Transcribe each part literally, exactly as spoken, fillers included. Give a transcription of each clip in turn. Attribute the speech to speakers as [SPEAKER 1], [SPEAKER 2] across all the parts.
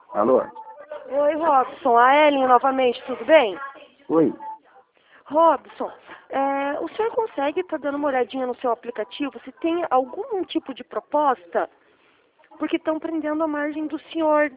[SPEAKER 1] Alô?
[SPEAKER 2] Oi, Robson. A Ellen novamente, tudo bem?
[SPEAKER 1] Oi.
[SPEAKER 2] Robson, é, o senhor consegue estar dando uma olhadinha no seu aplicativo se tem algum tipo de proposta? Porque estão prendendo a margem do senhor.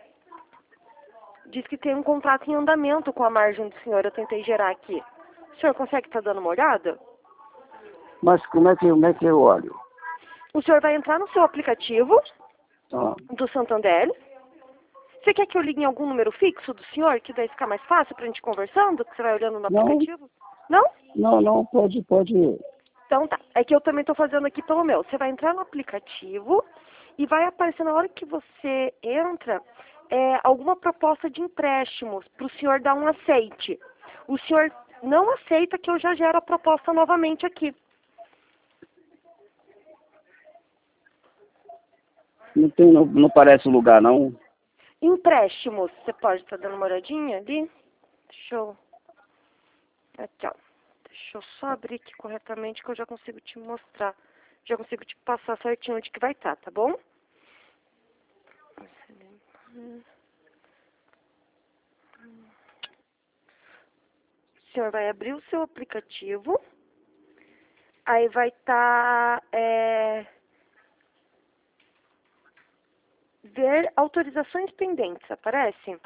[SPEAKER 2] Diz que tem um contrato em andamento com a margem do senhor. Eu tentei gerar aqui. O senhor consegue estar dando uma olhada?
[SPEAKER 1] Mas como é que, como é que eu olho?
[SPEAKER 2] O senhor vai entrar no seu aplicativo
[SPEAKER 1] Ah,
[SPEAKER 2] do Santander. Você quer que eu ligue em algum número fixo do senhor, que daí fica mais fácil pra gente ir conversando, que você vai olhando no
[SPEAKER 1] não,
[SPEAKER 2] aplicativo? Não?
[SPEAKER 1] não, não, pode, pode.
[SPEAKER 2] Então tá. É que eu também estou fazendo aqui pelo meu. Você vai entrar no aplicativo e vai aparecer na hora que você entra é, alguma proposta de empréstimos para o senhor dar um aceite. O senhor não aceita que eu já gero a proposta novamente aqui.
[SPEAKER 1] Não tem, não, não parece lugar, não.
[SPEAKER 2] Empréstimos. Você pode estar dando uma olhadinha ali? Deixa eu... Aqui, ó. Deixa eu só abrir aqui corretamente que eu já consigo te mostrar. Já consigo te passar certinho onde que vai estar, tá bom? O senhor vai abrir o seu aplicativo. Aí vai estar... é, ver autorizações pendentes, aparece?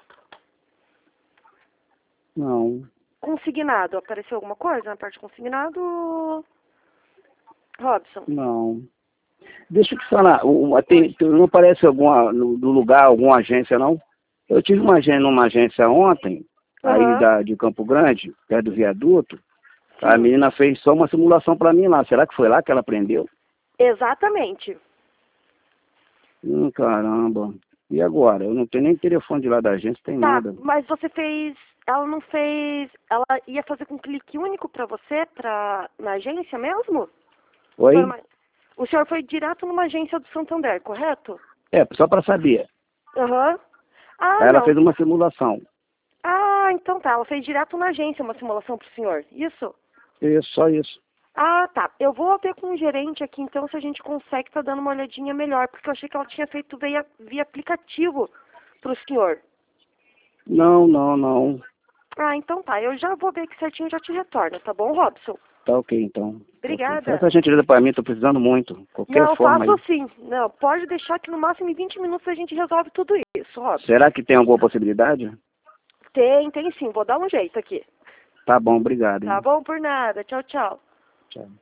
[SPEAKER 1] Não,
[SPEAKER 2] Consignado, apareceu alguma coisa na parte de consignado? Robson?
[SPEAKER 1] não. Deixa eu te falar, o- o- tem, tem- não parece alguma, no, no lugar, alguma agência, não? Eu tive uma agência, numa agência ontem, aí
[SPEAKER 2] Aham,
[SPEAKER 1] da, de Campo Grande, perto do viaduto. A
[SPEAKER 2] sim,
[SPEAKER 1] menina fez só uma simulação para mim lá. Será que foi lá que ela aprendeu?
[SPEAKER 2] exatamente.
[SPEAKER 1] Hum, caramba. E agora? Eu não tenho nem telefone de lá da agência, tem
[SPEAKER 2] Tá,
[SPEAKER 1] nada.
[SPEAKER 2] mas você fez... Ela não fez... Ela ia fazer com clique único pra você, pra, na agência mesmo? Foi
[SPEAKER 1] Oi?
[SPEAKER 2] uma- O senhor foi direto numa agência do Santander, correto?
[SPEAKER 1] É, só para saber.
[SPEAKER 2] Aham. Ah,
[SPEAKER 1] Aí ela
[SPEAKER 2] não.
[SPEAKER 1] fez uma simulação.
[SPEAKER 2] Ah, então tá. Ela fez direto na agência uma simulação pro senhor. Isso?
[SPEAKER 1] Isso, só isso.
[SPEAKER 2] Ah, tá. Eu vou ver com o gerente aqui, então, se a gente consegue tá dando uma olhadinha melhor, porque eu achei que ela tinha feito via, via aplicativo pro senhor.
[SPEAKER 1] Não, não, não.
[SPEAKER 2] Ah, então tá. Eu já vou ver aqui certinho e já te retorno, tá bom, Robson?
[SPEAKER 1] Tá ok, então. Tá ok. Faz
[SPEAKER 2] Obrigada.
[SPEAKER 1] essa gentileza para mim, tô precisando muito. Qualquer
[SPEAKER 2] Não,
[SPEAKER 1] forma
[SPEAKER 2] faço
[SPEAKER 1] aí.
[SPEAKER 2] sim. Não, pode deixar que no máximo em vinte minutos a gente resolve tudo isso, Robson.
[SPEAKER 1] Será que tem alguma possibilidade?
[SPEAKER 2] Tem, tem sim. Vou dar um jeito aqui.
[SPEAKER 1] Tá bom, obrigado,
[SPEAKER 2] Tá
[SPEAKER 1] hein?
[SPEAKER 2] bom? Por nada. Tchau, tchau.
[SPEAKER 1] Tchau.